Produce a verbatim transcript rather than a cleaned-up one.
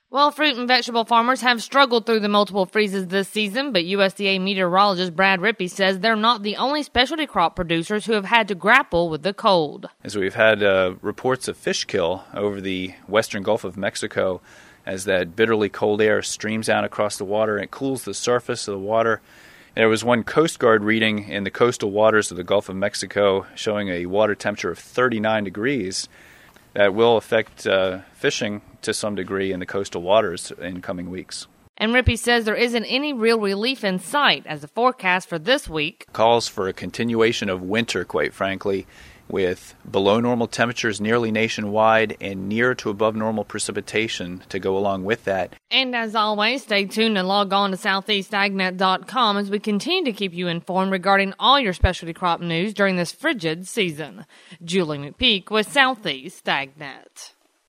Well, fruit and vegetable farmers have struggled through the multiple freezes this season, but U S D A meteorologist Brad Rippey says they're not the only specialty crop producers who have had to grapple with the cold. As we've had uh, reports of fish kill over the western Gulf of Mexico as that bitterly cold air streams out across the water and cools the surface of the water. There was one Coast Guard reading in the coastal waters of the Gulf of Mexico showing a water temperature of thirty-nine degrees. That will affect uh, fishing to some degree in the coastal waters in coming weeks. And Rippey says there isn't any real relief in sight as the forecast for this week calls for a continuation of winter, quite frankly, with below normal temperatures nearly nationwide and near to above normal precipitation to go along with that. And as always, stay tuned and log on to southeast ag net dot com as we continue to keep you informed regarding all your specialty crop news during this frigid season. Julie McPeak with Southeast AgNet.